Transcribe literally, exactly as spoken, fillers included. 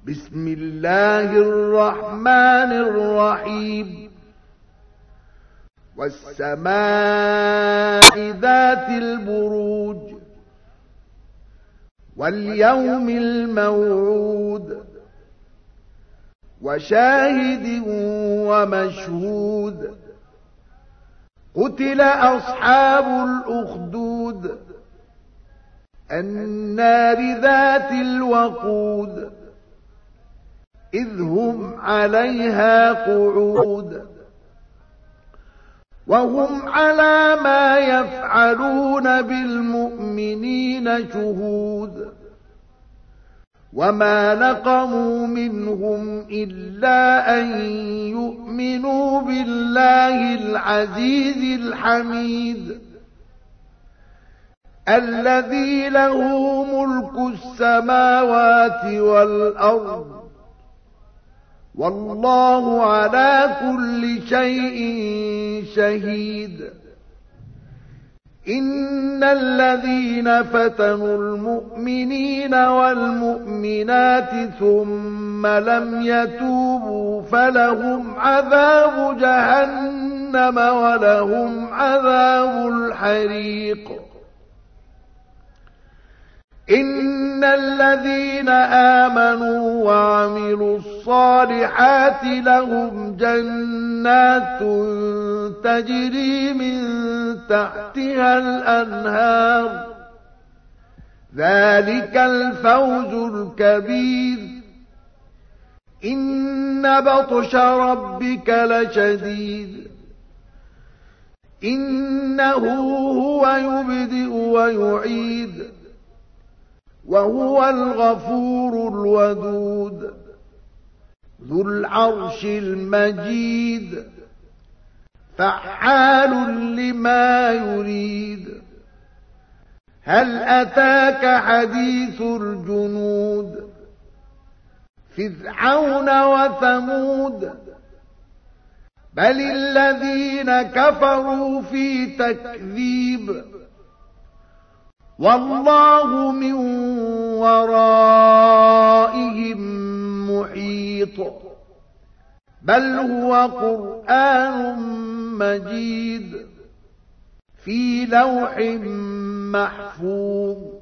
بسم الله الرحمن الرحيم والسماء ذات البروج واليوم الموعود وشاهد ومشهود قتل أصحاب الأخدود النار ذات الوقود إذ هم عليها قعود وهم على ما يفعلون بالمؤمنين شهود وما نقموا منهم إلا أن يؤمنوا بالله العزيز الحميد الذي له ملك السماوات والأرض والله على كل شيء شهيد إن الذين فتنوا المؤمنين والمؤمنات ثم لم يتوبوا فلهم عذاب جهنم ولهم عذاب الحريق إن الذين آمنوا وعملوا الصالحات لهم جنات تجري من تحتها الأنهار ذلك الفوز الكبير إن بطش ربك لشديد إنه هو يبدئ ويعيد وهو الغفور الودود ذو العرش المجيد فعال لما يريد هل أتاك حديث الجنود فرعون وثمود بل الذين كفروا في تكذيب والله من ورائهم محيط بل هو قرآن مجيد في لوح محفوظ